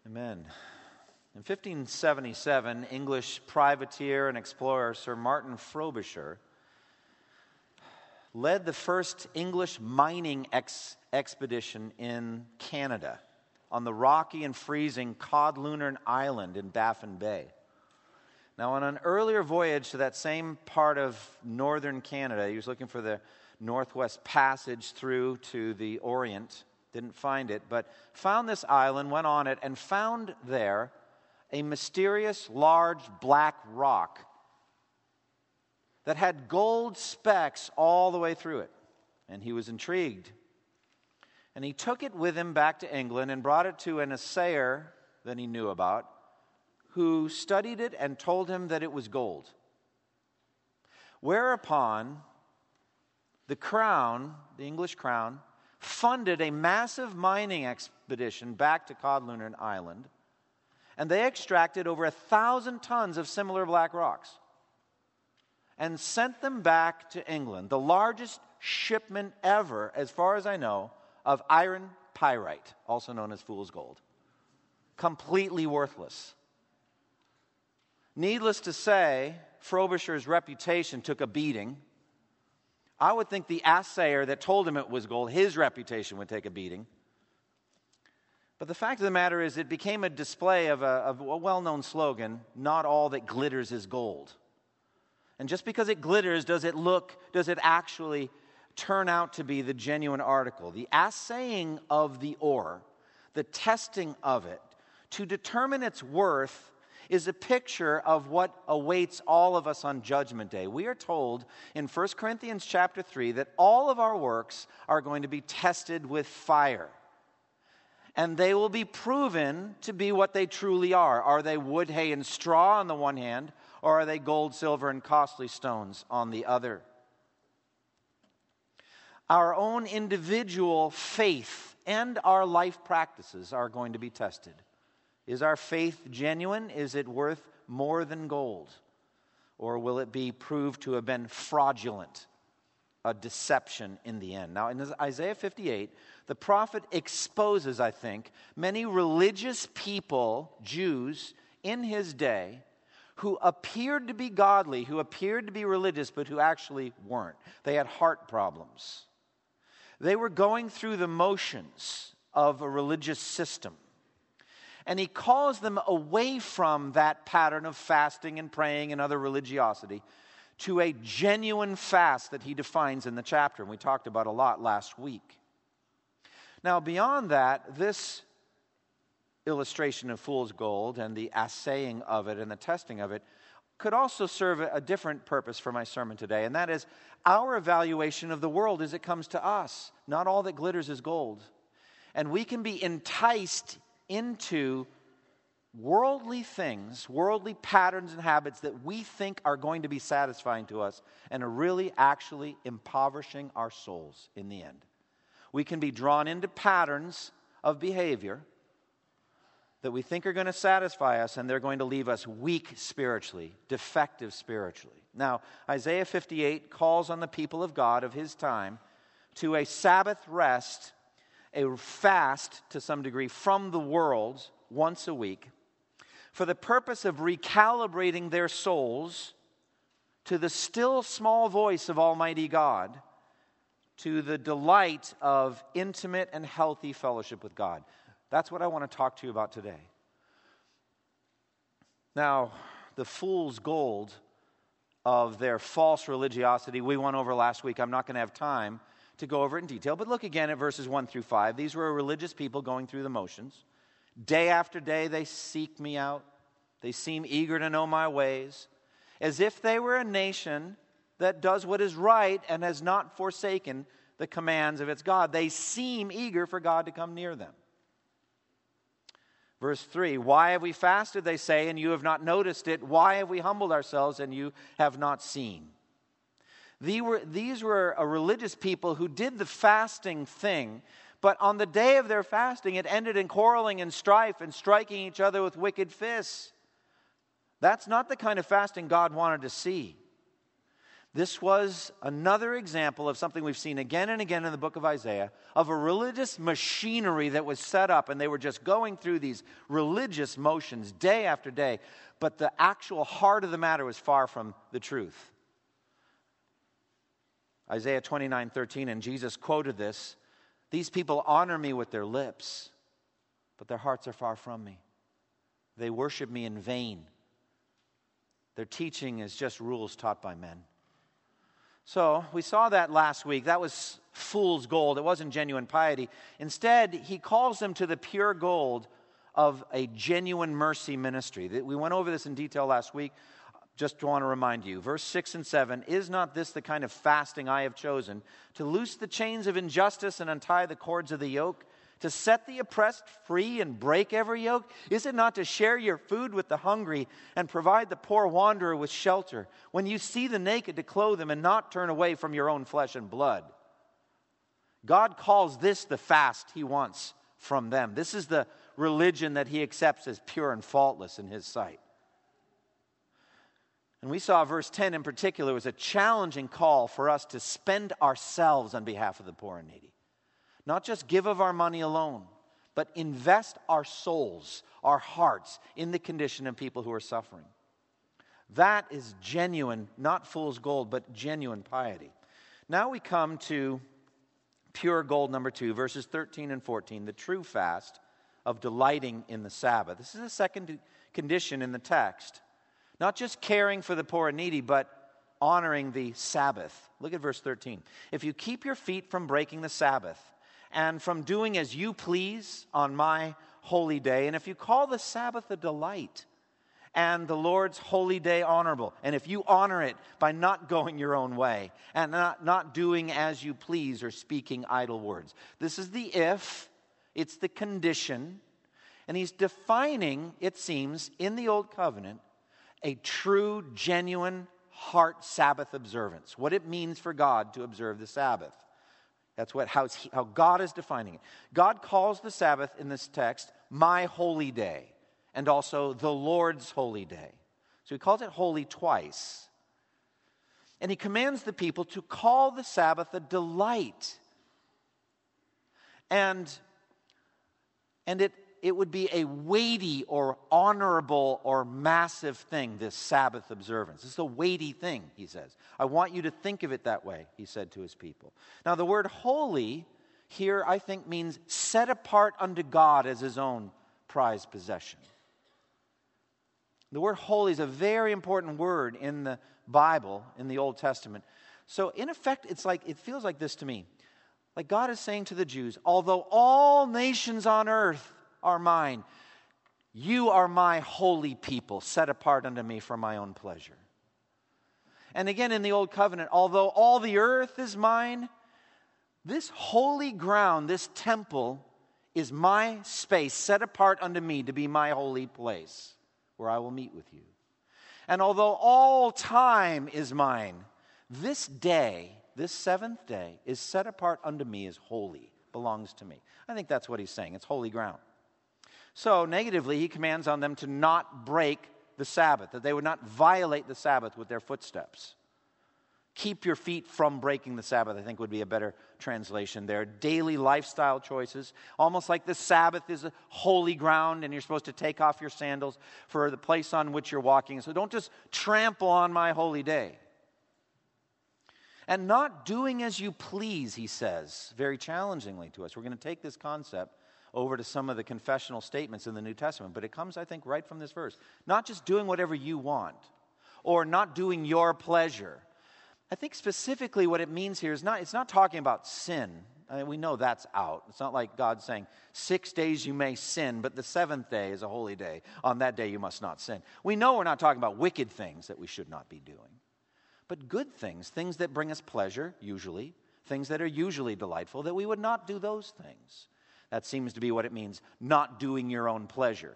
Amen. In 1577, English privateer and explorer Sir Martin Frobisher led the first English mining expedition in Canada on the rocky and freezing Codlunarn Island in Baffin Bay. Now, on an earlier voyage to that same part of northern Canada, he was looking for the Northwest Passage through to the Orient. Didn't find it, but found this island, went on it, and found there a mysterious, large, black rock that had gold specks all the way through it. And he was intrigued. And he took it with him back to England and brought it to an assayer that he knew about, who studied it and told him that it was gold. Whereupon the crown, the English crown, funded a massive mining expedition back to Codlunarn Island, and they extracted over 1,000 tons of similar black rocks and sent them back to England, the largest shipment ever, as far as I know, of iron pyrite, also known as fool's gold. Completely worthless. Needless to say, Frobisher's reputation took a beating. I would think the assayer that told him it was gold, his reputation would take a beating. But the fact of the matter is, it became a display of a well-known slogan, not all that glitters is gold. And just because it glitters, does it actually turn out to be the genuine article? The assaying of the ore, the testing of it, to determine its worth is a picture of what awaits all of us on Judgment Day. We are told in 1 Corinthians chapter 3 that all of our works are going to be tested with fire. And they will be proven to be what they truly are. Are they wood, hay, and straw on the one hand, or are they gold, silver, and costly stones on the other? Our own individual faith and our life practices are going to be tested. Is our faith genuine? Is it worth more than gold? Or will it be proved to have been fraudulent, a deception in the end? Now, in Isaiah 58, the prophet exposes, I think, many religious people, Jews, in his day, who appeared to be godly, who appeared to be religious, but who actually weren't. They had heart problems. They were going through the motions of a religious system. And he calls them away from that pattern of fasting and praying and other religiosity to a genuine fast that he defines in the chapter. And we talked about a lot last week. Now, beyond that, this illustration of fool's gold and the assaying of it and the testing of it could also serve a different purpose for my sermon today. And that is our evaluation of the world as it comes to us. Not all that glitters is gold. And we can be enticed into worldly things, worldly patterns and habits that we think are going to be satisfying to us and are really actually impoverishing our souls in the end. We can be drawn into patterns of behavior that we think are going to satisfy us, and they're going to leave us weak spiritually, defective spiritually. Now, Isaiah 58 calls on the people of God of his time to a Sabbath rest, a fast to some degree from the world once a week for the purpose of recalibrating their souls to the still small voice of Almighty God, to the delight of intimate and healthy fellowship with God. That's what I want to talk to you about today. Now, the fool's gold of their false religiosity we went over last week. I'm not going to have time to go over it in detail, but look again at verses 1 through 5. These were religious people going through the motions. Day after day they seek me out. They seem eager to know my ways, as if they were a nation that does what is right and has not forsaken the commands of its God. They seem eager for God to come near them. Verse 3, why have we fasted, they say, and you have not noticed it? Why have we humbled ourselves, and you have not seen? These were a religious people who did the fasting thing, but on the day of their fasting, it ended in quarreling and strife and striking each other with wicked fists. That's not the kind of fasting God wanted to see. This was another example of something we've seen again and again in the book of Isaiah, of a religious machinery that was set up, and they were just going through these religious motions day after day, but the actual heart of the matter was far from the truth. Isaiah 29:13, and Jesus quoted this, "These people honor me with their lips, but their hearts are far from me. They worship me in vain. Their teaching is just rules taught by men." So we saw that last week. That was fool's gold. It wasn't genuine piety. Instead, he calls them to the pure gold of a genuine mercy ministry. We went over this in detail last week. Just want to remind you. Verse 6 and 7, "Is not this the kind of fasting I have chosen, to loose the chains of injustice and untie the cords of the yoke? To set the oppressed free and break every yoke? Is it not to share your food with the hungry and provide the poor wanderer with shelter? When you see the naked, to clothe them and not turn away from your own flesh and blood?" God calls this the fast he wants from them. This is the religion that he accepts as pure and faultless in his sight. And we saw verse 10 in particular was a challenging call for us to spend ourselves on behalf of the poor and needy. Not just give of our money alone, but invest our souls, our hearts, in the condition of people who are suffering. That is genuine, not fool's gold, but genuine piety. Now we come to pure gold number 2, verses 13 and 14, the true fast of delighting in the Sabbath. This is the second condition in the text. Not just caring for the poor and needy, but honoring the Sabbath. Look at verse 13. "If you keep your feet from breaking the Sabbath, and from doing as you please on my holy day, and if you call the Sabbath a delight, and the Lord's holy day honorable, and if you honor it by not going your own way, and not doing as you please or speaking idle words." This is the if, it's the condition, and he's defining, it seems, in the Old Covenant, a true, genuine heart Sabbath observance, what it means for God to observe the Sabbath. That's how God is defining it. God calls the Sabbath in this text my holy day, and also the Lord's holy day. So he calls it holy twice. And he commands the people to call the Sabbath a delight. And it would be a weighty or honorable or massive thing, this Sabbath observance. This is a weighty thing, he says. I want you to think of it that way, he said to his people. Now, the word holy here, I think, means set apart unto God as his own prized possession. The word holy is a very important word in the Bible, in the Old Testament. So, in effect, it feels like this to me. Like God is saying to the Jews, although all nations on earth are mine, you are my holy people, set apart unto me for my own pleasure. And again in the Old Covenant, although all the earth is mine, this holy ground, this temple, is my space, set apart unto me to be my holy place, where I will meet with you. And although all time is mine, this day, this seventh day, is set apart unto me as holy, belongs to me. I think that's what he's saying. It's holy ground. So, negatively, he commands on them to not break the Sabbath, that they would not violate the Sabbath with their footsteps. Keep your feet from breaking the Sabbath, I think would be a better translation there. Daily lifestyle choices, almost like the Sabbath is a holy ground and you're supposed to take off your sandals for the place on which you're walking. So don't just trample on my holy day. And not doing as you please, he says, very challengingly to us. We're going to take this concept over to some of the confessional statements in the New Testament, but it comes, I think, right from this verse. Not just doing whatever you want, or not doing your pleasure. I think specifically what it means here is it's not talking about sin. I mean, we know that's out. It's not like God saying, 6 days you may sin, but the seventh day is a holy day. On that day you must not sin. We know we're not talking about wicked things that we should not be doing, but good things, things that bring us pleasure, usually, things that are usually delightful, that we would not do those things. That seems to be what it means, not doing your own pleasure.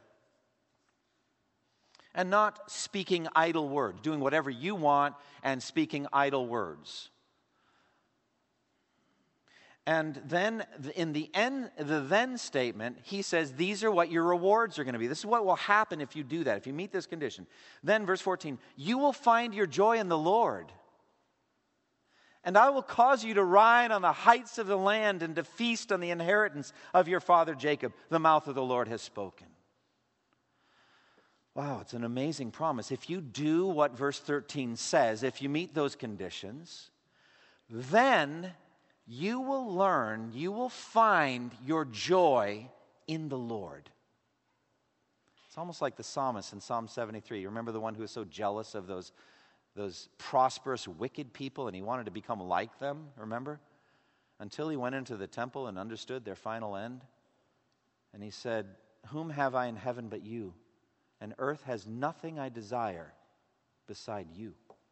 And not speaking idle words, doing whatever you want and speaking idle words. And then in the then statement, he says, these are what your rewards are going to be. This is what will happen if you do that, if you meet this condition. Then verse 14, you will find your joy in the Lord. And I will cause you to ride on the heights of the land and to feast on the inheritance of your father Jacob. The mouth of the Lord has spoken. Wow, it's an amazing promise. If you do what verse 13 says, if you meet those conditions, then you will learn, you will find your joy in the Lord. It's almost like the psalmist in Psalm 73. You remember the one who was so jealous of those prosperous, wicked people, and he wanted to become like them, remember? Until he went into the temple and understood their final end. And he said, whom have I in heaven but you? And earth has nothing I desire beside you.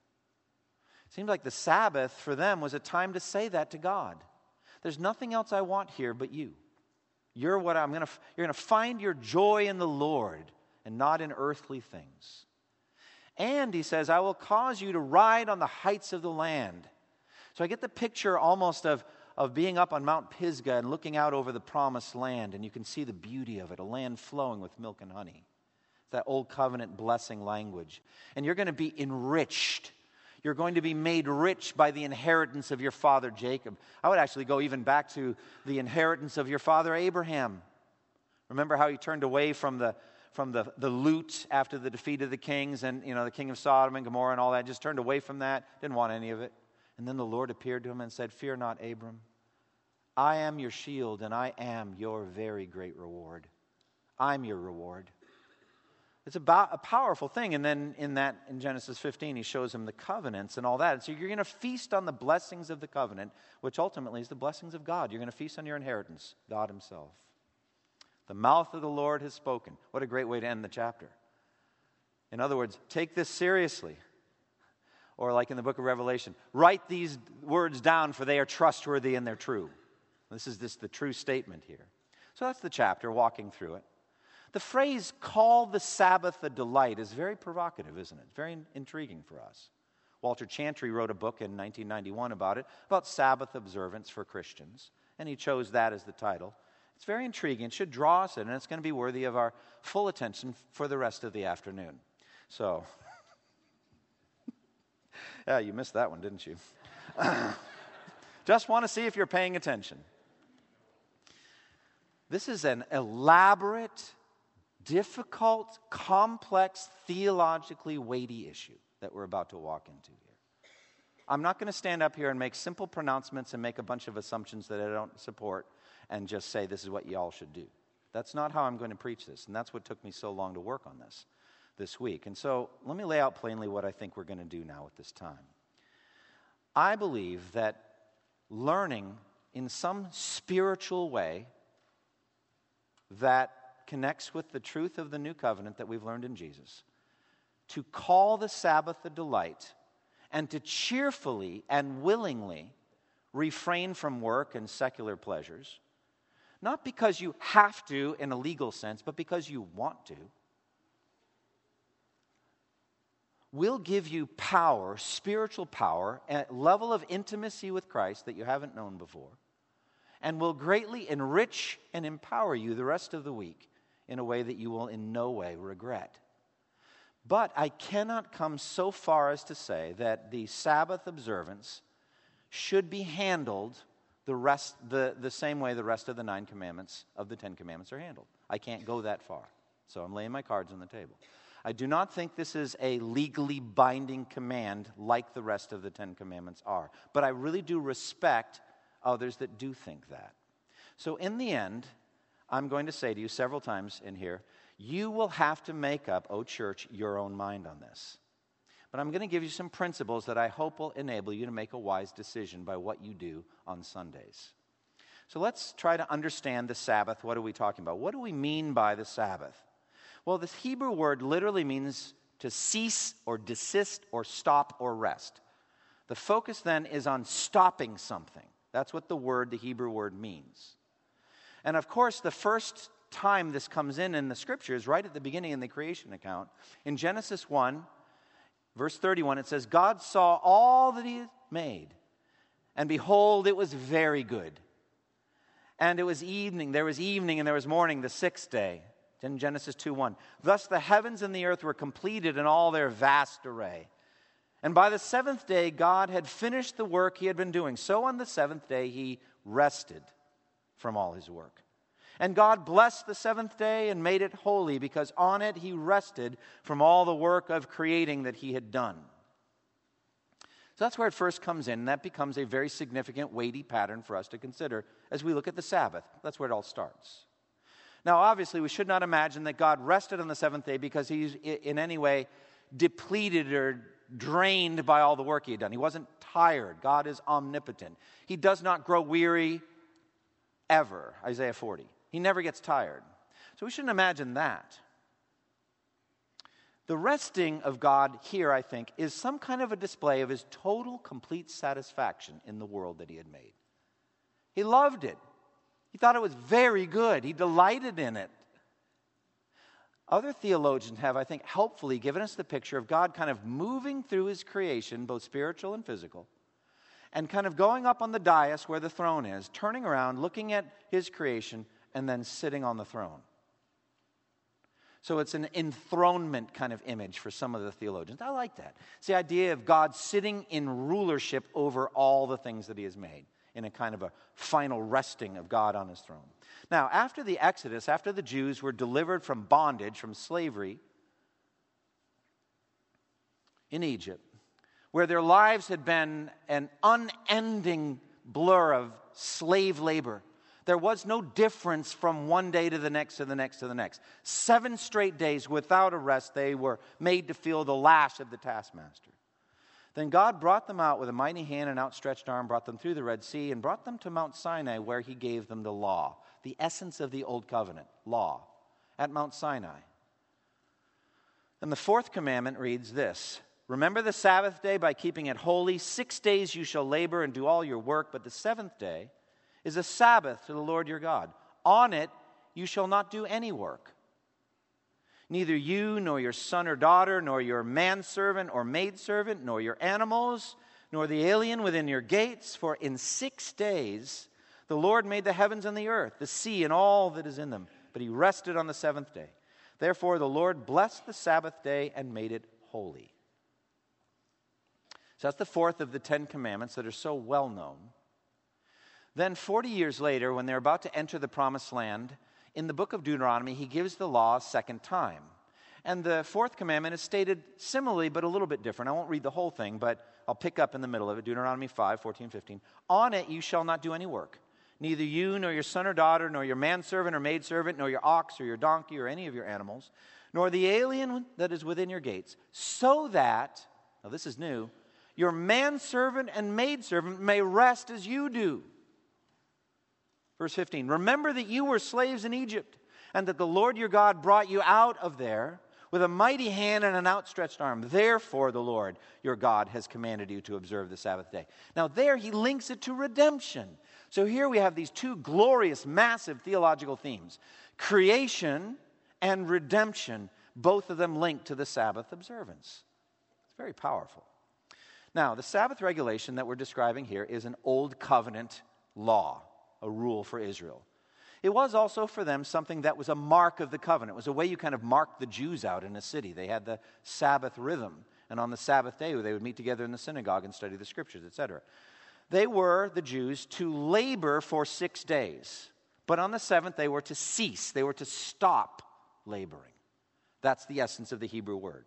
It seemed like the Sabbath for them was a time to say that to God. There's nothing else I want here but you. You're going to find your joy in the Lord and not in earthly things. And he says, I will cause you to ride on the heights of the land. So I get the picture almost of being up on Mount Pisgah and looking out over the promised land, and you can see the beauty of it, a land flowing with milk and honey. That old covenant blessing language. And you're going to be enriched. You're going to be made rich by the inheritance of your father Jacob. I would actually go even back to the inheritance of your father Abraham. Remember how he turned away from the loot after the defeat of the kings and, the king of Sodom and Gomorrah and all that. Just turned away from that. Didn't want any of it. And then the Lord appeared to him and said, fear not, Abram. I am your shield and I am your very great reward. I'm your reward. It's about a powerful thing. And then in Genesis 15, he shows him the covenants and all that. And so you're going to feast on the blessings of the covenant, which ultimately is the blessings of God. You're going to feast on your inheritance, God himself. The mouth of the Lord has spoken. What a great way to end the chapter. In other words, take this seriously. Or like in the book of Revelation, write these words down for they are trustworthy and they're true. This is the true statement here. So that's the chapter, walking through it. The phrase, call the Sabbath a delight, is very provocative, isn't it? Very intriguing for us. Walter Chantry wrote a book in 1991 about Sabbath observance for Christians, and he chose that as the title. It's very intriguing. It should draw us in, and it's going to be worthy of our full attention for the rest of the afternoon. So, yeah, you missed that one, didn't you? Just want to see if you're paying attention. This is an elaborate, difficult, complex, theologically weighty issue that we're about to walk into here. I'm not going to stand up here and make simple pronouncements and make a bunch of assumptions that I don't support and just say this is what you all should do. That's not how I'm going to preach this, and that's what took me so long to work on this week. And so let me lay out plainly what I think we're going to do now at this time. I believe that learning in some spiritual way that connects with the truth of the new covenant that we've learned in Jesus, to call the Sabbath a delight, and to cheerfully and willingly refrain from work and secular pleasures, not because you have to in a legal sense, but because you want to, will give you power, spiritual power, a level of intimacy with Christ that you haven't known before, and will greatly enrich and empower you the rest of the week in a way that you will in no way regret. But I cannot come so far as to say that the Sabbath observance should be handled the same way the rest of the 9 commandments of the 10 commandments are handled. I can't go that far. So I'm laying my cards on the table. I do not think this is a legally binding command like the rest of the 10 commandments are. But I really do respect others that do think that. So in the end, I'm going to say to you several times in here, you will have to make up, oh church, your own mind on this. But I'm going to give you some principles that I hope will enable you to make a wise decision by what you do on Sundays. So let's try to understand the Sabbath. What are we talking about? What do we mean by the Sabbath? Well, this Hebrew word literally means to cease or desist or stop or rest. The focus then is on stopping something. That's what the Hebrew word means. And of course, the first time this comes in the Scripture is right at the beginning in the creation account. In Genesis 1, verse 31, it says, God saw all that he had made, and behold, it was very good. And it was evening, there was evening and there was morning, the 6th day. In Genesis 2:1, thus the heavens and the earth were completed in all their vast array. And by the seventh day, God had finished the work he had been doing. So on the seventh day, he rested from all his work. And God blessed the seventh day and made it holy, because on it he rested from all the work of creating that he had done. So that's where it first comes in, and that becomes a very significant, weighty pattern for us to consider as we look at the Sabbath. That's where it all starts. Now, obviously, we should not imagine that God rested on the seventh day because he's in any way depleted or drained by all the work he had done. He wasn't tired. God is omnipotent. He does not grow weary ever, Isaiah 40. He never gets tired. So we shouldn't imagine that. The resting of God here, I think, is some kind of a display of his total, complete satisfaction in the world that he had made. He loved it. He thought it was very good. He delighted in it. Other theologians have, I think, helpfully given us the picture of God kind of moving through his creation, both spiritual and physical, and kind of going up on the dais where the throne is, turning around, looking at his creation, and then sitting on the throne. So it's an enthronement kind of image for some of the theologians. I like that. It's the idea of God sitting in rulership over all the things that he has made, in a kind of a final resting of God on his throne. Now, after the Exodus, after the Jews were delivered from bondage, from slavery in Egypt, where their lives had been an unending blur of slave labor, there was no difference from one day to the next, to the next, to the next. 7 straight days without a rest, they were made to feel the lash of the taskmaster. Then God brought them out with a mighty hand and outstretched arm, brought them through the Red Sea, and brought them to Mount Sinai, where he gave them the law, the essence of the Old Covenant, law, at Mount Sinai. And the fourth commandment reads this: remember the Sabbath day by keeping it holy. 6 days you shall labor and do all your work, but the seventh day is a Sabbath to the Lord your God. On it you shall not do any work. Neither you, nor your son or daughter, nor your manservant or maidservant, nor your animals, nor the alien within your gates. For in 6 days the Lord made the heavens and the earth, the sea and all that is in them. But he rested on the seventh day. Therefore the Lord blessed the Sabbath day and made it holy. So that's the fourth of the 10 commandments that are so well known. Then 40 years later, when they're about to enter the promised land, in the book of Deuteronomy, he gives the law a second time. And the fourth commandment is stated similarly, but a little bit different. I won't read the whole thing, but I'll pick up in the middle of it. Deuteronomy 5, 14, 15. On it you shall not do any work. Neither you, nor your son or daughter, nor your manservant or maidservant, nor your ox or your donkey or any of your animals, nor the alien that is within your gates, so that, now this is new, your manservant and maidservant may rest as you do. Verse 15, remember that you were slaves in Egypt, and that the Lord your God brought you out of there with a mighty hand and an outstretched arm. Therefore the Lord your God has commanded you to observe the Sabbath day. Now there he links it to redemption. So here we have these two glorious, massive theological themes. Creation and redemption, both of them linked to the Sabbath observance. It's very powerful. Now, the Sabbath regulation that we're describing here is an old covenant law, a rule for Israel. It was also for them something that was a mark of the covenant. It was a way you kind of marked the Jews out in a city. They had the Sabbath rhythm, and on the Sabbath day they would meet together in the synagogue and study the scriptures, etc. They were, the Jews, to labor for 6 days, but on the seventh they were to cease. They were to stop laboring. That's the essence of the Hebrew word.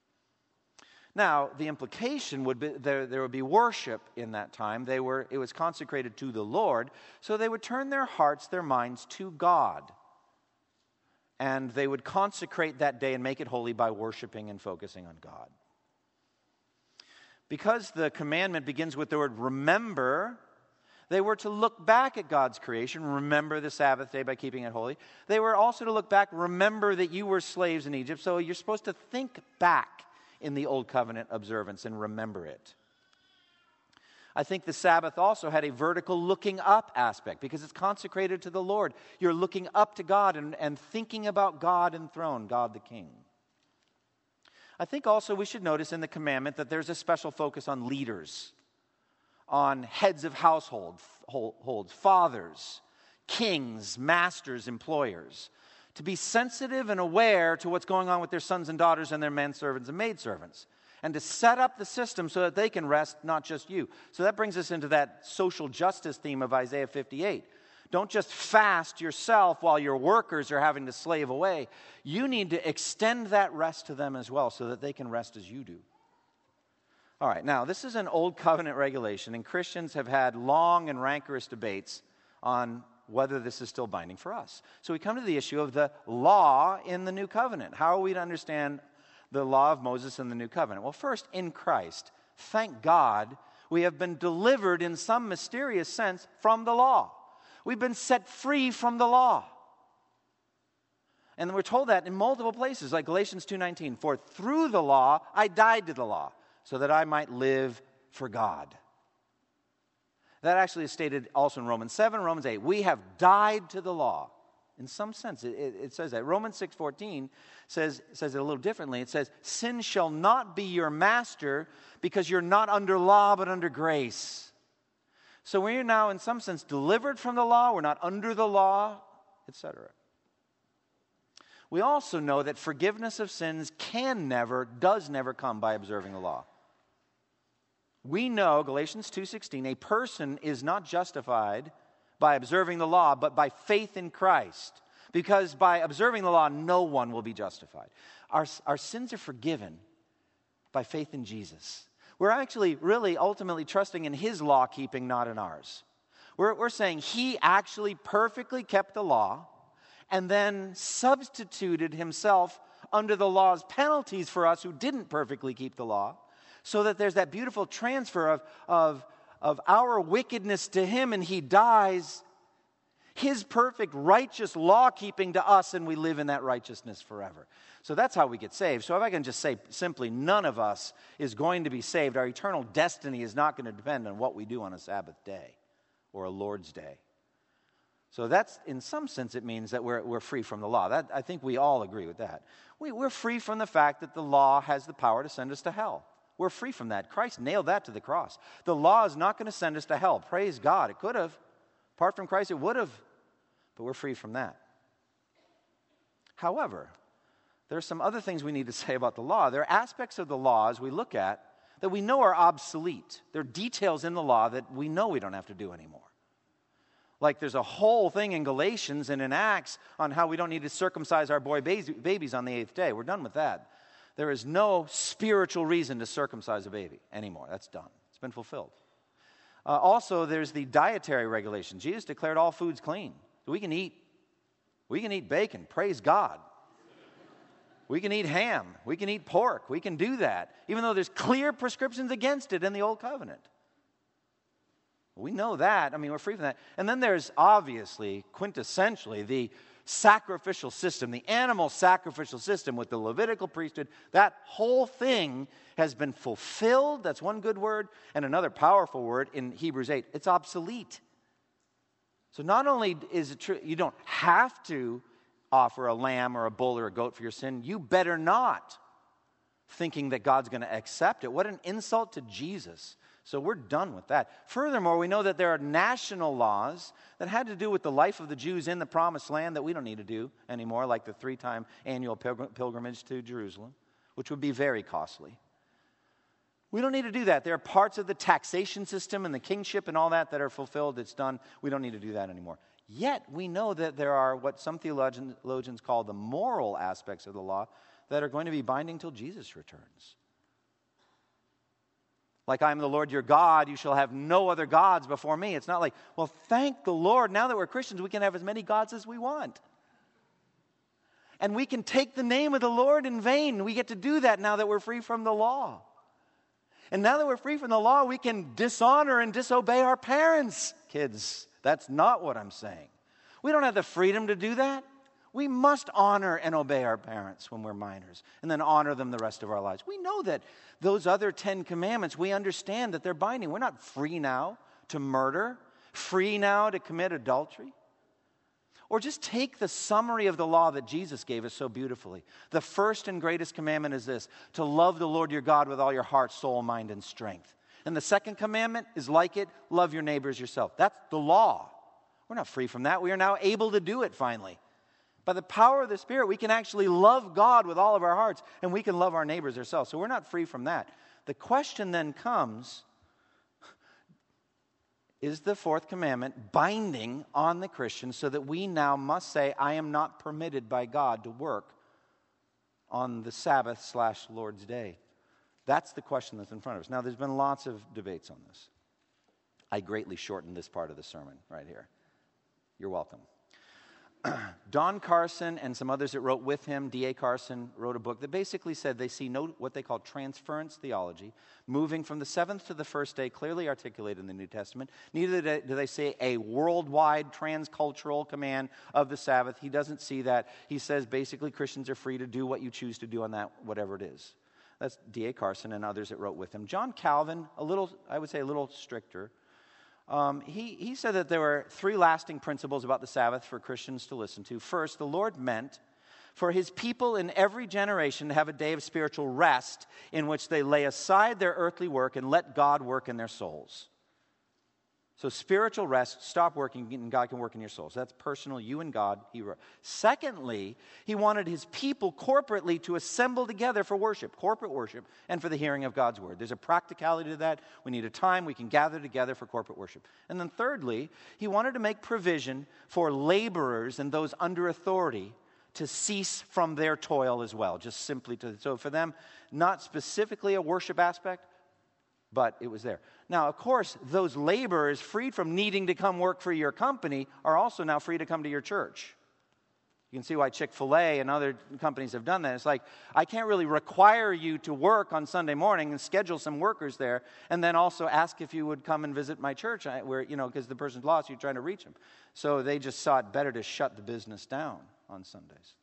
Now, the implication would be there would be worship in that time. It was consecrated to the Lord, so they would turn their hearts, their minds to God. And they would consecrate that day and make it holy by worshiping and focusing on God. Because the commandment begins with the word remember, they were to look back at God's creation, remember the Sabbath day by keeping it holy. They were also to look back, remember that you were slaves in Egypt. So you're supposed to think back in the Old Covenant observance and remember it. I think the Sabbath also had a vertical looking up aspect because it's consecrated to the Lord. You're looking up to God and thinking about God enthroned, God the King. I think also we should notice in the commandment that there's a special focus on leaders, on heads of households, fathers, kings, masters, employers, to be sensitive and aware to what's going on with their sons and daughters and their manservants and maidservants. and to set up the system so that they can rest, not just you. So that brings us into that social justice theme of Isaiah 58. Don't just fast yourself while your workers are having to slave away. You need to extend that rest to them as well so that they can rest as you do. All right, now this is an old covenant regulation, and Christians have had long and rancorous debates on whether this is still binding for us. So we come to the issue of the law in the new covenant. How are we to understand the law of Moses in the new covenant? Well, first, in Christ, thank God, we have been delivered in some mysterious sense from the law. We've been set free from the law. And we're told that in multiple places, like Galatians 2:19. For through the law, I died to the law, so that I might live for God. That actually is stated also in Romans 7, Romans 8. We have died to the law. In some sense, it says that. Romans 6:14 says it a little differently. It says, sin shall not be your master because you're not under law but under grace. So we're now in some sense delivered from the law. We're not under the law, etc. We also know that forgiveness of sins does never come by observing the law. We know, Galatians 2:16, a person is not justified by observing the law, but by faith in Christ. Because by observing the law, no one will be justified. Our sins are forgiven by faith in Jesus. We're actually really ultimately trusting in His law keeping, not in ours. We're saying He actually perfectly kept the law and then substituted Himself under the law's penalties for us who didn't perfectly keep the law, so that there's that beautiful transfer of our wickedness to Him, and He dies, His perfect righteous law-keeping to us, and we live in that righteousness forever. So that's how we get saved. So if I can just say simply, none of us is going to be saved. Our eternal destiny is not going to depend on what we do on a Sabbath day or a Lord's day. So that's, in some sense, it means that we're free from the law. I think we all agree with that. We're free from the fact that the law has the power to send us to hell. We're free from that. Christ nailed that to the cross. The law is not going to send us to hell. Praise God. It could have. Apart from Christ, it would have. But we're free from that. However, there are some other things we need to say about the law. There are aspects of the law, as we look at, that we know are obsolete. There are details in the law that we know we don't have to do anymore. Like there's a whole thing in Galatians and in Acts on how we don't need to circumcise our boy babies on the 8th day. We're done with that. There is no spiritual reason to circumcise a baby anymore. That's done. It's been fulfilled. Also, there's the dietary regulation. Jesus declared all foods clean. So we can eat bacon. Praise God. We can eat ham. We can eat pork. We can do that, even though there's clear prescriptions against it in the Old Covenant. We know that. I mean, we're free from that. And then there's obviously, quintessentially, the sacrificial system, the animal sacrificial system with the Levitical priesthood. That whole thing has been fulfilled. That's one good word. And another powerful word in Hebrews 8, it's obsolete. So not only is it true, you don't have to offer a lamb or a bull or a goat for your sin, you better not, thinking that God's going to accept it. What an insult to Jesus. So we're done with that. Furthermore, we know that there are national laws that had to do with the life of the Jews in the Promised Land that we don't need to do anymore, like the 3-time annual pilgrimage to Jerusalem, which would be very costly. We don't need to do that. There are parts of the taxation system and the kingship and all that are fulfilled. It's done. We don't need to do that anymore. Yet, we know that there are what some theologians call the moral aspects of the law that are going to be binding till Jesus returns. Like, I am the Lord your God, you shall have no other gods before me. It's not like, well, thank the Lord, now that we're Christians, we can have as many gods as we want. And we can take the name of the Lord in vain. We get to do that now that we're free from the law. And now that we're free from the law, we can dishonor and disobey our parents. Kids, that's not what I'm saying. We don't have the freedom to do that. We must honor and obey our parents when we're minors, and then honor them the rest of our lives. We know that those other 10 commandments, we understand that they're binding. We're not free now to murder, free now to commit adultery. Or just take the summary of the law that Jesus gave us so beautifully. The first and greatest commandment is this: to love the Lord your God with all your heart, soul, mind, and strength. And the second commandment is like it: love your neighbors yourself. That's the law. We're not free from that. We are now able to do it finally. By the power of the Spirit, we can actually love God with all of our hearts, and we can love our neighbors ourselves. So we're not free from that. The question then comes, is the fourth commandment binding on the Christian so that we now must say, I am not permitted by God to work on the Sabbath/Lord's Day? That's the question that's in front of us. Now, there's been lots of debates on this. I greatly shortened this part of the sermon right here. You're welcome. Don Carson and some others that wrote with him, D.A. Carson, wrote a book that basically said they see what they call transference theology, moving from the seventh to the first day, clearly articulated in the New Testament. Neither do they say a worldwide transcultural command of the Sabbath. He doesn't see that. He says basically Christians are free to do what you choose to do on that, whatever it is. That's D.A. Carson and others that wrote with him. John Calvin, a little stricter. He said that there were three lasting principles about the Sabbath for Christians to listen to. First, the Lord meant for his people in every generation to have a day of spiritual rest in which they lay aside their earthly work and let God work in their souls. So spiritual rest, stop working, and God can work in your souls. That's personal, you and God. Secondly, he wanted his people corporately to assemble together for worship, corporate worship, and for the hearing of God's word. There's a practicality to that. We need a time we can gather together for corporate worship. And then thirdly, he wanted to make provision for laborers and those under authority to cease from their toil as well, just simply to. So for them, not specifically a worship aspect, but it was there. Now, of course, those laborers freed from needing to come work for your company are also now free to come to your church. You can see why Chick-fil-A and other companies have done that. It's like, I can't really require you to work on Sunday morning and schedule some workers there and then also ask if you would come and visit my church where, because the person's lost, you're trying to reach them. So they just saw it better to shut the business down on Sundays.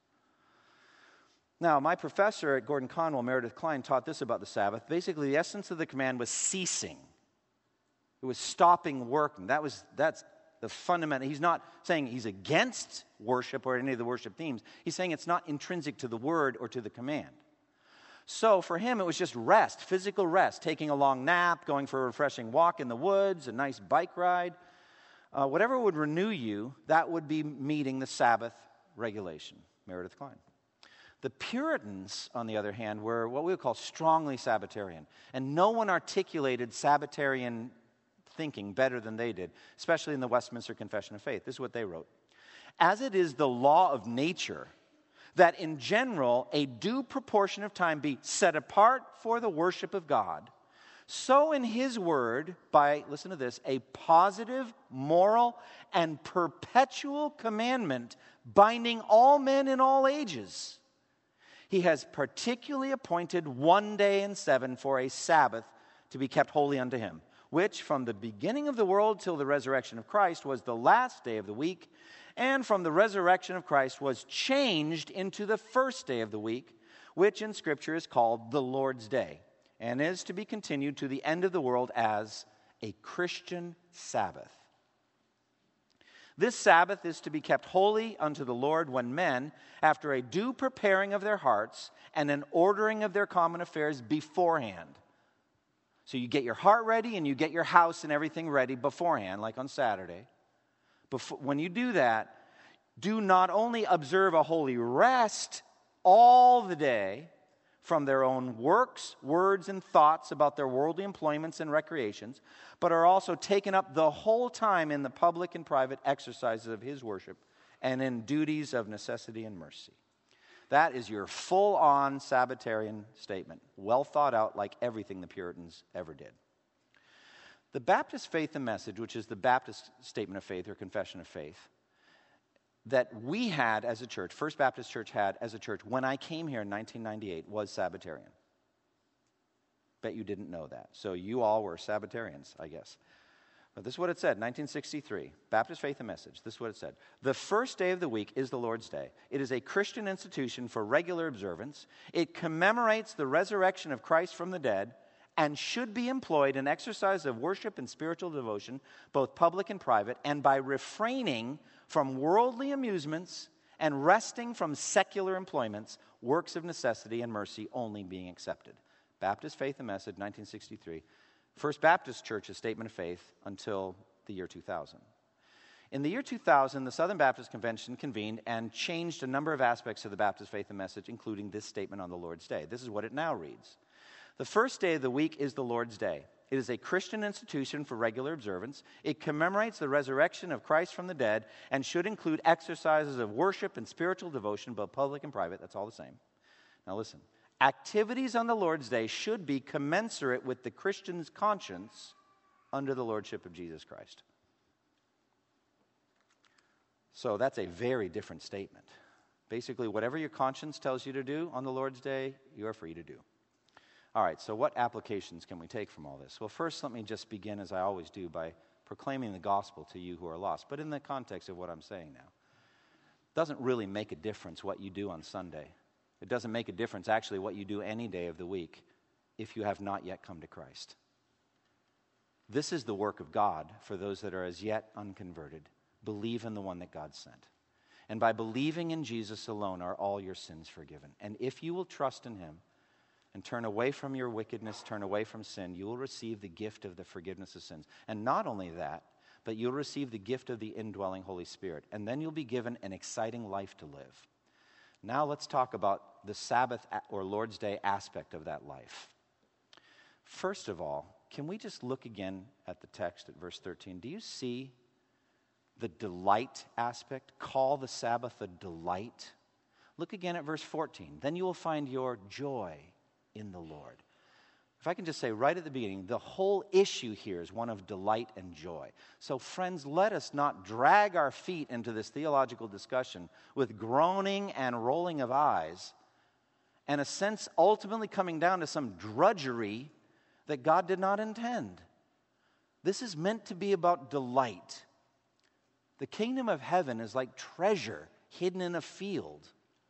Now, my professor at Gordon Conwell, Meredith Kline, taught this about the Sabbath. Basically, the essence of the command was ceasing. It was stopping working. That's the fundamental. He's not saying he's against worship or any of the worship themes. He's saying it's not intrinsic to the word or to the command. So for him, it was just rest, physical rest, taking a long nap, going for a refreshing walk in the woods, a nice bike ride. Whatever would renew you, that would be meeting the Sabbath regulation. Meredith Kline. The Puritans, on the other hand, were what we would call strongly Sabbatarian. And no one articulated Sabbatarian thinking better than they did, especially in the Westminster Confession of Faith. This is what they wrote. As it is the law of nature that in general a due proportion of time be set apart for the worship of God, so in his word, by, listen to this, a positive, moral, and perpetual commandment binding all men in all ages, he has particularly appointed one day in 7 for a Sabbath to be kept holy unto him, which from the beginning of the world till the resurrection of Christ was the last day of the week, and from the resurrection of Christ was changed into the first day of the week, which in Scripture is called the Lord's Day, and is to be continued to the end of the world as a Christian Sabbath. This Sabbath is to be kept holy unto the Lord when men, after a due preparing of their hearts and an ordering of their common affairs beforehand. So you get your heart ready and you get your house and everything ready beforehand, like on Saturday. When you do that, do not only observe a holy rest all the day from their own works, words, and thoughts about their worldly employments and recreations, but are also taken up the whole time in the public and private exercises of his worship and in duties of necessity and mercy. That is your full-on Sabbatarian statement, well thought out like everything the Puritans ever did. The Baptist Faith and Message, which is the Baptist Statement of Faith or Confession of Faith, that we had as a church, First Baptist Church had as a church when I came here in 1998, was Sabbatarian. Bet you didn't know that. So you all were Sabbatarians, I guess. But this is what it said, 1963, Baptist Faith and Message. This is what it said. The first day of the week is the Lord's Day. It is a Christian institution for regular observance. It commemorates the resurrection of Christ from the dead and should be employed in exercise of worship and spiritual devotion, both public and private, and by refraining from worldly amusements and resting from secular employments, works of necessity and mercy only being accepted. Baptist Faith and Message, 1963. First Baptist Church's Statement of Faith until the year 2000. In the year 2000, the Southern Baptist Convention convened and changed a number of aspects of the Baptist faith and message, including this statement on the Lord's Day. This is what it now reads. The first day of the week is the Lord's Day. It is a Christian institution for regular observance. It commemorates the resurrection of Christ from the dead and should include exercises of worship and spiritual devotion, both public and private. That's all the same. Now listen. Activities on the Lord's Day should be commensurate with the Christian's conscience under the lordship of Jesus Christ. So that's a very different statement. Basically, whatever your conscience tells you to do on the Lord's Day, you are free to do. All right, so what applications can we take from all this? Well, first, let me just begin, as I always do, by proclaiming the gospel to you who are lost, but in the context of what I'm saying now. It doesn't really make a difference what you do on Sunday. It doesn't make a difference, actually, what you do any day of the week if you have not yet come to Christ. This is the work of God for those that are as yet unconverted. Believe in the one that God sent. And by believing in Jesus alone are all your sins forgiven. And if you will trust in him and turn away from your wickedness, turn away from sin, you will receive the gift of the forgiveness of sins. And not only that, but you'll receive the gift of the indwelling Holy Spirit. And then you'll be given an exciting life to live. Now let's talk about the Sabbath or Lord's Day aspect of that life. First of all, can we just look again at the text at verse 13? Do you see the delight aspect? Call the Sabbath a delight. Look again at verse 14. Then you will find your joy in the Lord. If I can just say right at the beginning, the whole issue here is one of delight and joy. So friends, let us not drag our feet into this theological discussion with groaning and rolling of eyes and a sense ultimately coming down to some drudgery that God did not intend. This is meant to be about delight. The kingdom of heaven is like treasure hidden in a field.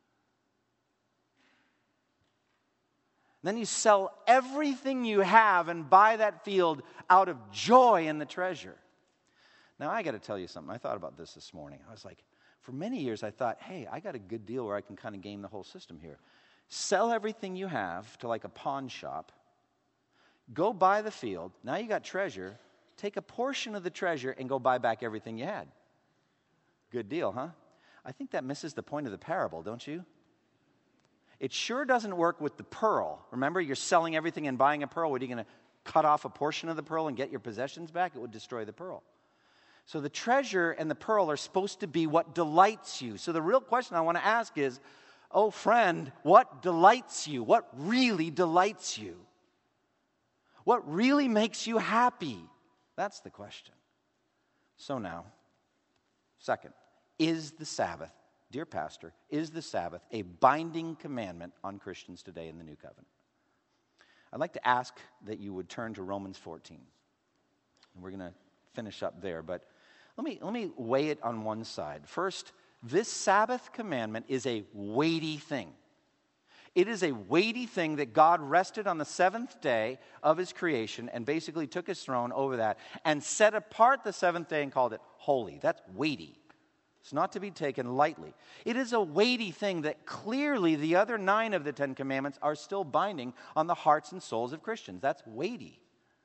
Then you sell everything you have and buy that field out of joy in the treasure. Now, I got to tell you something. I thought about this morning. I was like, for many years I thought, hey, I got a good deal where I can kind of game the whole system here. Sell everything you have to like a pawn shop. Go buy the field. Now you got treasure. Take a portion of the treasure and go buy back everything you had. Good deal, huh? I think that misses the point of the parable, don't you? It sure doesn't work with the pearl. Remember, you're selling everything and buying a pearl. What, are you going to cut off a portion of the pearl and get your possessions back? It would destroy the pearl. So the treasure and the pearl are supposed to be what delights you. So the real question I want to ask is, oh friend, what delights you? What really delights you? What really makes you happy? That's the question. So now, second, is the Sabbath, dear pastor, is the Sabbath a binding commandment on Christians today in the New Covenant? I'd like to ask that you would turn to Romans 14. And we're going to finish up there, but let me weigh it on one side. First, this Sabbath commandment is a weighty thing. It is a weighty thing that God rested on the seventh day of his creation and basically took his throne over that and set apart the seventh day and called it holy. That's weighty. It's not to be taken lightly. It is a weighty thing that clearly the other 9 of the 10 commandments are still binding on the hearts and souls of Christians. That's weighty.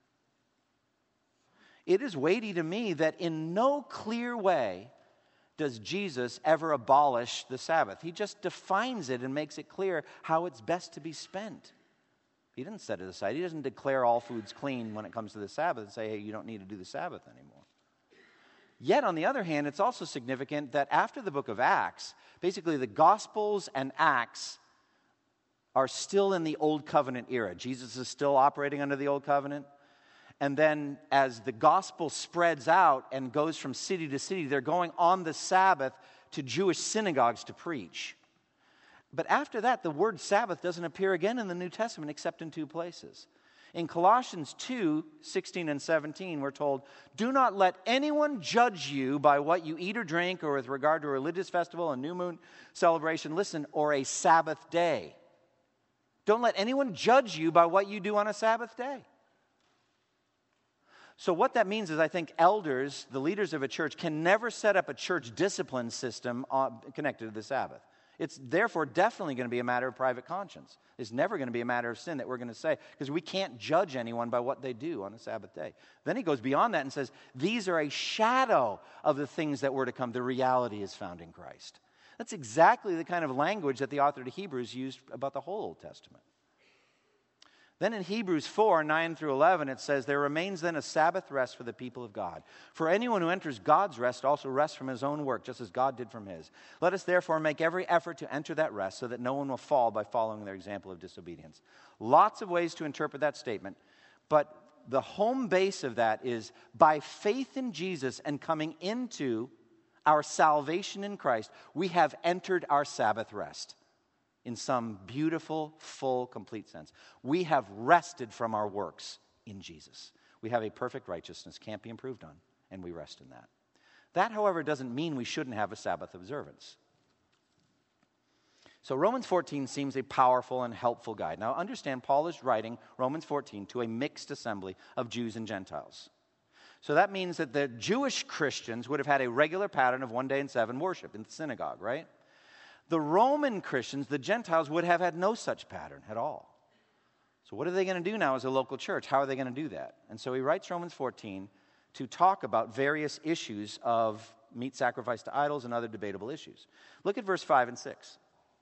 It is weighty to me that in no clear way does Jesus ever abolish the Sabbath. He just defines it and makes it clear how it's best to be spent. He didn't set it aside. He doesn't declare all foods clean when it comes to the Sabbath and say, hey, you don't need to do the Sabbath anymore. Yet, on the other hand, it's also significant that after the book of Acts, basically the Gospels and Acts are still in the Old Covenant era. Jesus is still operating under the Old Covenant. And then as the gospel spreads out and goes from city to city, they're going on the Sabbath to Jewish synagogues to preach. But after that, the word Sabbath doesn't appear again in the New Testament except in 2 places. In Colossians 2, 16 and 17, we're told, do not let anyone judge you by what you eat or drink or with regard to a religious festival, a new moon celebration, listen, or a Sabbath day. Don't let anyone judge you by what you do on a Sabbath day. So what that means is I think elders, the leaders of a church, can never set up a church discipline system connected to the Sabbath. It's therefore definitely going to be a matter of private conscience. It's never going to be a matter of sin that we're going to say, because we can't judge anyone by what they do on the Sabbath day. Then he goes beyond that and says, these are a shadow of the things that were to come. The reality is found in Christ. That's exactly the kind of language that the author to Hebrews used about the whole Old Testament. Then in Hebrews 4, 9 through 11, it says, there remains then a Sabbath rest for the people of God. For anyone who enters God's rest also rests from his own work, just as God did from his. Let us therefore make every effort to enter that rest, so that no one will fall by following their example of disobedience. Lots of ways to interpret that statement, but the home base of that is by faith in Jesus and coming into our salvation in Christ, we have entered our Sabbath rest. In some beautiful, full, complete sense. We have rested from our works in Jesus. We have a perfect righteousness, can't be improved on, and we rest in that. That, however, doesn't mean we shouldn't have a Sabbath observance. So Romans 14 seems a powerful and helpful guide. Now understand, Paul is writing Romans 14 to a mixed assembly of Jews and Gentiles. So that means that the Jewish Christians would have had a regular pattern of 1 day in 7 worship in the synagogue, right? The Roman Christians, the Gentiles, would have had no such pattern at all. So what are they going to do now as a local church? How are they going to do that? And so he writes Romans 14 to talk about various issues of meat sacrifice to idols and other debatable issues. Look at verse 5 and 6.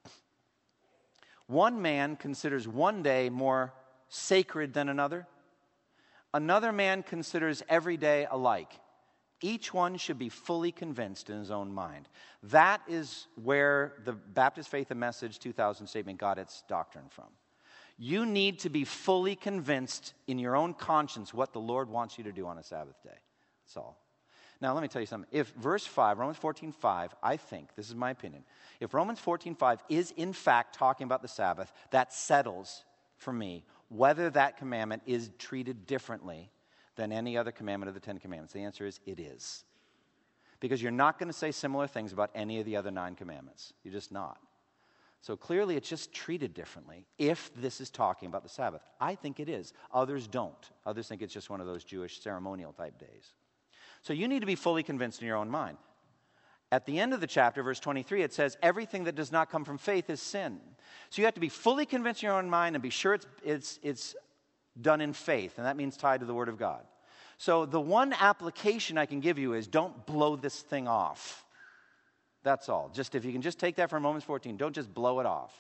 One man considers one day more sacred than another. Another man considers every day alike. Each one should be fully convinced in his own mind. That is where the Baptist Faith and Message 2000 statement got its doctrine from. You need to be fully convinced in your own conscience what the Lord wants you to do on a Sabbath day. That's all. Now, let me tell you something. If verse 5, Romans 14:5, I think, this is my opinion, if Romans 14:5 is in fact talking about the Sabbath, that settles for me whether that commandment is treated differently than any other commandment of the 10 Commandments. The answer is it is. Because you're not going to say similar things about any of the other 9 commandments. You're just not. So clearly it's just treated differently if this is talking about the Sabbath. I think it is. Others don't. Others think it's just one of those Jewish ceremonial type days. So you need to be fully convinced in your own mind. At the end of the chapter, verse 23, it says, everything that does not come from faith is sin. So you have to be fully convinced in your own mind and be sure it's done in faith, and that means tied to the Word of God. So the one application I can give you is don't blow this thing off. That's all. Just if you can just take that from Romans 14, don't just blow it off.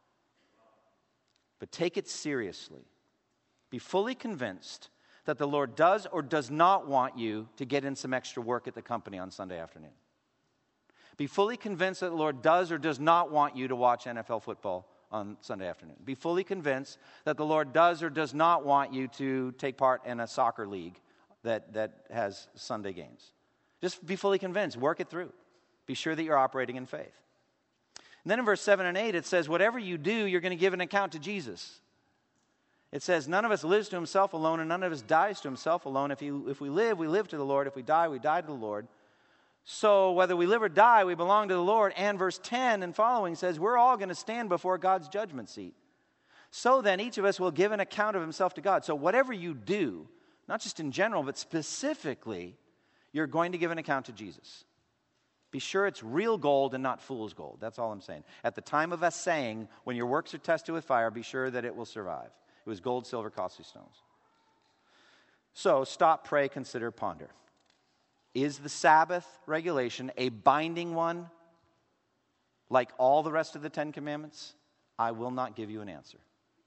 But take it seriously. Be fully convinced that the Lord does or does not want you to get in some extra work at the company on Sunday afternoon. Be fully convinced that the Lord does or does not want you to watch NFL football on Sunday afternoon. Be fully convinced that the Lord does or does not want you to take part in a soccer league that has Sunday games. Just be fully convinced. Work it through. Be sure that you're operating in faith. And then in verse 7 and 8, it says, whatever you do, you're going to give an account to Jesus. It says, none of us lives to himself alone, and none of us dies to himself alone. If we live, we live to the Lord. If we die, we die to the Lord. So whether we live or die, we belong to the Lord. And verse 10 and following says, we're all going to stand before God's judgment seat. So then each of us will give an account of himself to God. So whatever you do, not just in general, but specifically, you're going to give an account to Jesus. Be sure it's real gold and not fool's gold. That's all I'm saying. At the time of us saying, when your works are tested with fire, be sure that it will survive. It was gold, silver, costly stones. So stop, pray, consider, ponder. Is the Sabbath regulation a binding one like all the rest of the 10 Commandments? I will not give you an answer.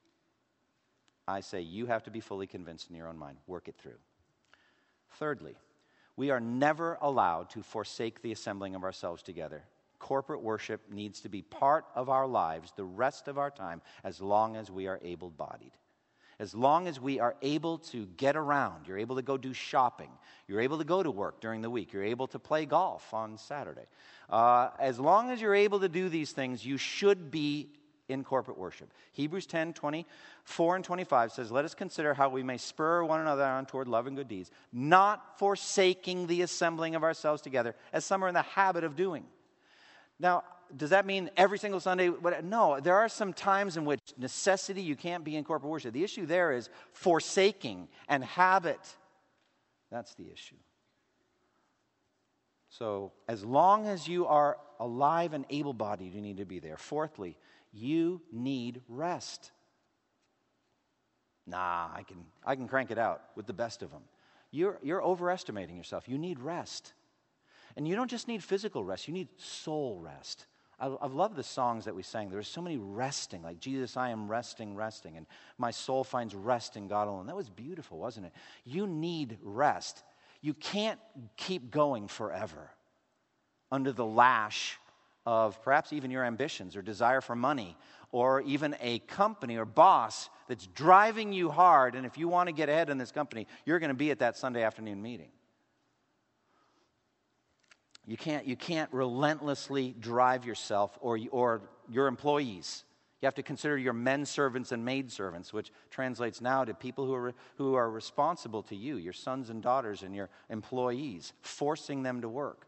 I say you have to be fully convinced in your own mind. Work it through. Thirdly, we are never allowed to forsake the assembling of ourselves together. Corporate worship needs to be part of our lives the rest of our time as long as we are able-bodied. As long as we are able to get around, you're able to go do shopping, you're able to go to work during the week, you're able to play golf on Saturday. As long as you're able to do these things, you should be in corporate worship. Hebrews 10:24 and 25 says, let us consider how we may spur one another on toward love and good deeds, not forsaking the assembling of ourselves together, as some are in the habit of doing. Now, does that mean every single Sunday? No, there are some times in which necessity, you can't be in corporate worship. The issue there is forsaking and habit. That's the issue. So as long as you are alive and able-bodied, you need to be there. Fourthly, you need rest. I can crank it out with the best of them. You're overestimating yourself. You need rest. And you don't just need physical rest, you need soul rest. I've loved the songs that we sang. There were so many resting, like, Jesus, I am resting, and my soul finds rest in God alone. That was beautiful, wasn't it? You need rest. You can't keep going forever under the lash of perhaps even your ambitions or desire for money or even a company or boss that's driving you hard. And if you want to get ahead in this company, you're going to be at that Sunday afternoon meeting. You can't relentlessly drive yourself or your employees. You have to consider your men servants and maid servants, which translates now to people who are responsible to you, your sons and daughters and your employees, forcing them to work.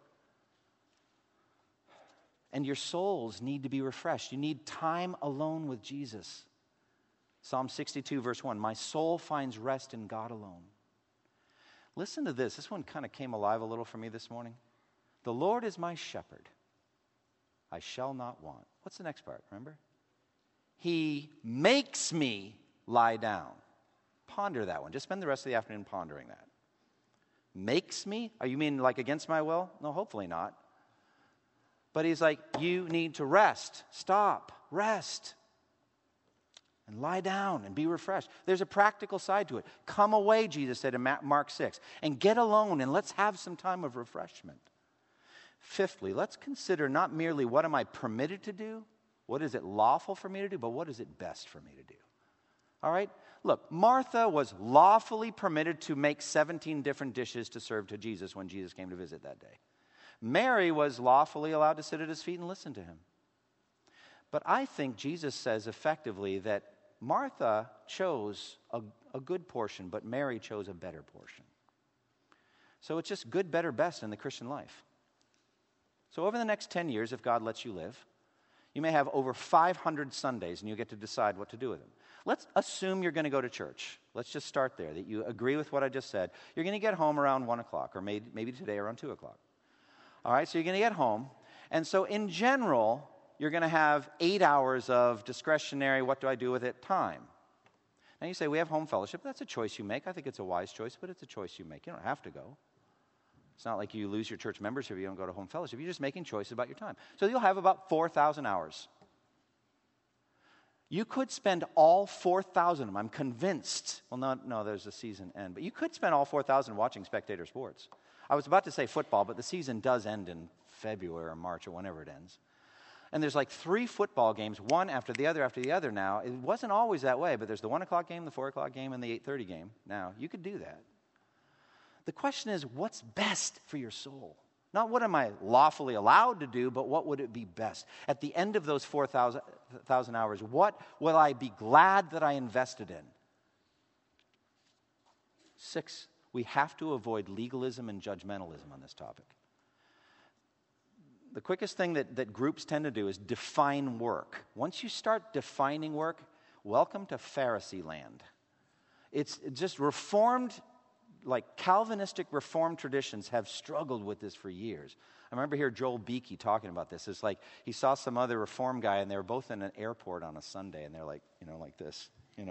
And your souls need to be refreshed. You need time alone with Jesus. Psalm 62, verse 1, my soul finds rest in God alone. Listen to this. This one kind of came alive a little for me this morning. The Lord is my shepherd. I shall not want. What's the next part? Remember? He makes me lie down. Ponder that one. Just spend the rest of the afternoon pondering that. Makes me? Oh, you mean like against my will? No, hopefully not. But he's like, you need to rest. Stop. Rest. And lie down and be refreshed. There's a practical side to it. Come away, Jesus said in Mark 6, and get alone and let's have some time of refreshment. Fifthly, let's consider not merely what am I permitted to do, what is it lawful for me to do, but what is it best for me to do. All right? Look, Martha was lawfully permitted to make 17 different dishes to serve to Jesus when Jesus came to visit that day. Mary was lawfully allowed to sit at his feet and listen to him. But I think Jesus says effectively that Martha chose a good portion, but Mary chose a better portion. So it's just good, better, best in the Christian life. So over the next 10 years, if God lets you live, you may have over 500 Sundays and you get to decide what to do with them. Let's assume you're going to go to church. Let's just start there, that you agree with what I just said. You're going to get home around 1 o'clock, or maybe today around 2 o'clock. All right, so you're going to get home. And so in general, you're going to have 8 hours of discretionary, what do I do with it, time. Now you say, we have home fellowship. That's a choice you make. I think it's a wise choice, but it's a choice you make. You don't have to go. It's not like you lose your church membership if you don't go to home fellowship. You're just making choices about your time. So you'll have about 4,000 hours. You could spend all 4,000 of them, I'm convinced. Well, no, there's a season end. But you could spend all 4,000 watching spectator sports. I was about to say football, but the season does end in February or March or whenever it ends. And there's like 3 football games, one after the other now. It wasn't always that way, but there's the 1 o'clock game, the 4 o'clock game, and the 8:30 game. Now, you could do that. The question is, what's best for your soul? Not what am I lawfully allowed to do, but what would it be best? At the end of those 4,000 hours, what will I be glad that I invested in? 6, we have to avoid legalism and judgmentalism on this topic. The quickest thing that groups tend to do is define work. Once you start defining work, welcome to Pharisee land. It's just Reformed, like Calvinistic Reformed traditions have struggled with this for years. I remember hearing Joel Beakey talking about this. It's like he saw some other Reform guy, and they were both in an airport on a Sunday, and they're like, like this,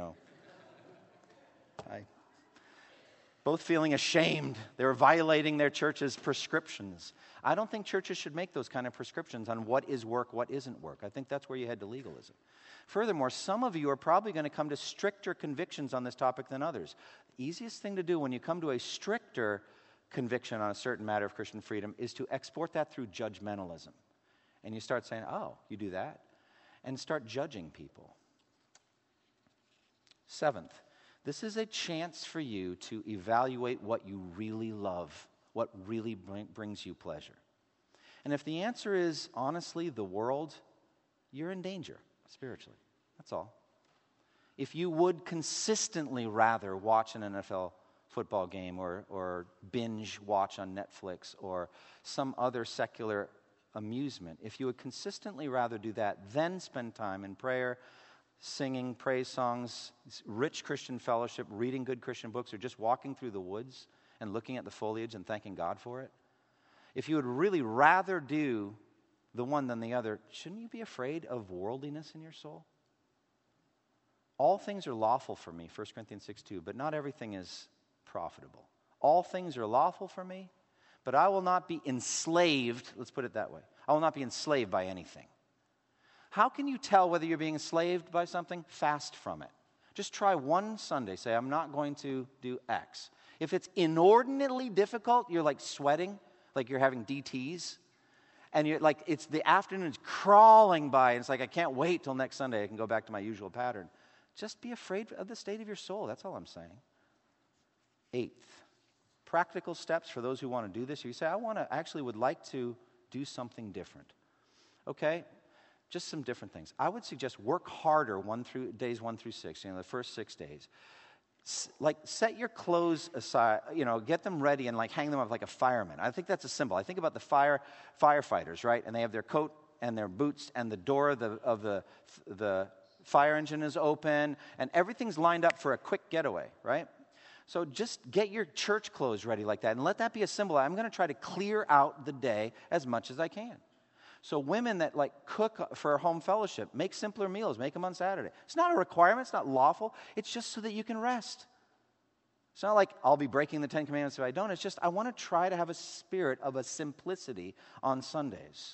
both feeling ashamed. They were violating their church's prescriptions. I don't think churches should make those kind of prescriptions on what is work, what isn't work. I think that's where you head to legalism. Furthermore, some of you are probably going to come to stricter convictions on this topic than others. The easiest thing to do when you come to a stricter conviction on a certain matter of Christian freedom is to export that through judgmentalism. And you start saying, oh, you do that? And start judging people. 7th, this is a chance for you to evaluate what you really love, what really brings you pleasure. And if the answer is, honestly, the world, you're in danger spiritually. That's all. If you would consistently rather watch an NFL football game or binge watch on Netflix or some other secular amusement, if you would consistently rather do that, then spend time in prayer, singing praise songs, rich Christian fellowship, reading good Christian books, or just walking through the woods and looking at the foliage and thanking God for it. if you would really rather do the one than the other, shouldn't you be afraid of worldliness in your soul? All things are lawful for me, 1 Corinthians 6:2, but not everything is profitable. All things are lawful for me, but I will not be enslaved, let's put it that way. I will not be enslaved by anything. How can you tell whether you're being enslaved by something? Fast from it. Just try one Sunday. Say, I'm not going to do X. If it's inordinately difficult, you're like sweating, like you're having DTs, and you're like, it's the afternoon's crawling by, and it's like, I can't wait till next Sunday I can go back to my usual pattern. Just be afraid of the state of your soul. That's all I'm saying. 8th, practical steps for those who want to do this. You say, I would like to do something different. Okay, just some different things. I would suggest work harder days 1 through 6, the first 6 days. Like, set your clothes aside, get them ready and like hang them up like a fireman. I think that's a symbol. I think about the firefighters, right? And they have their coat and their boots, and the door of the fire engine is open, and everything's lined up for a quick getaway, right? So just get your church clothes ready like that, and let that be a symbol. I'm going to try to clear out the day as much as I can. So women that like cook for a home fellowship, make simpler meals, make them on Saturday. It's not a requirement, it's not lawful, it's just so that you can rest. It's not like I'll be breaking the 10 Commandments if I don't. It's just I want to try to have a spirit of a simplicity on Sundays.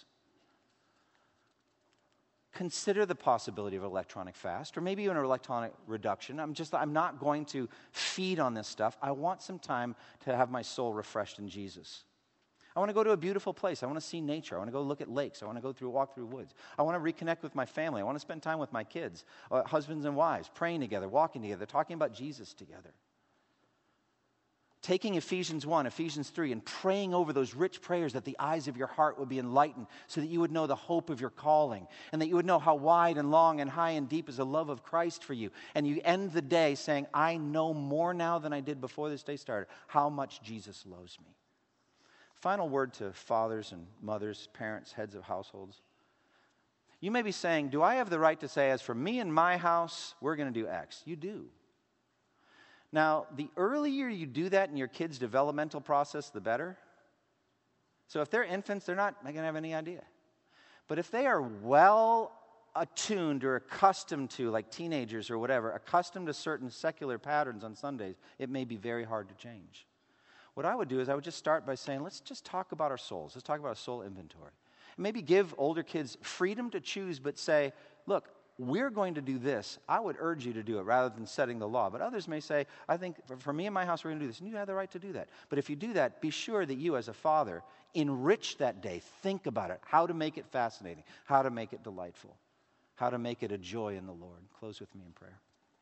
Consider the possibility of an electronic fast, or maybe even an electronic reduction. I'm not going to feed on this stuff. I want some time to have my soul refreshed in Jesus. I want to go to a beautiful place. I want to see nature. I want to go look at lakes. I want to walk through woods. I want to reconnect with my family. I want to spend time with my kids, husbands and wives, praying together, walking together, talking about Jesus together. Taking Ephesians 1, Ephesians 3, and praying over those rich prayers that the eyes of your heart would be enlightened so that you would know the hope of your calling and that you would know how wide and long and high and deep is the love of Christ for you. And you end the day saying, I know more now than I did before this day started how much Jesus loves me. Final word to fathers and mothers, parents, heads of households. You may be saying, do I have the right to say, as for me and my house, we're going to do X? You do. Now, the earlier you do that in your kid's developmental process, the better. So if they're infants, they're not going to have any idea. But if they are well attuned or accustomed to, like teenagers or whatever, accustomed to certain secular patterns on Sundays, it may be very hard to change. What I would do is I would just start by saying, let's just talk about our souls. Let's talk about a soul inventory. And maybe give older kids freedom to choose, but say, look, we're going to do this. I would urge you to do it rather than setting the law. But others may say, I think for me and my house, we're going to do this. And you have the right to do that. But if you do that, be sure that you as a father enrich that day. Think about it. How to make it fascinating. How to make it delightful. How to make it a joy in the Lord. Close with me in prayer.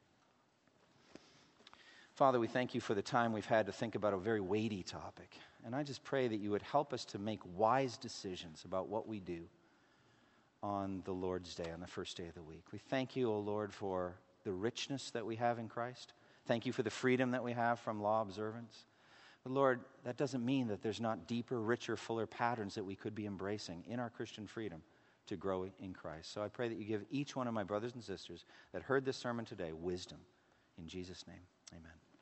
Father, we thank you for the time we've had to think about a very weighty topic. And I just pray that you would help us to make wise decisions about what we do on the Lord's Day, on the first day of the week. We thank you, O Lord, for the richness that we have in Christ. Thank you for the freedom that we have from law observance. But Lord, that doesn't mean that there's not deeper, richer, fuller patterns that we could be embracing in our Christian freedom to grow in Christ. So I pray that you give each one of my brothers and sisters that heard this sermon today wisdom. In Jesus' name, amen.